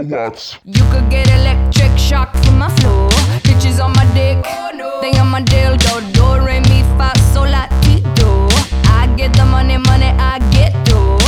kilowatts. You could get electric shock from my flow. Bitches on my dick, they on my dildo. Do, re, mi, fa, sol, la, ti, do. I get the money, money, I get do.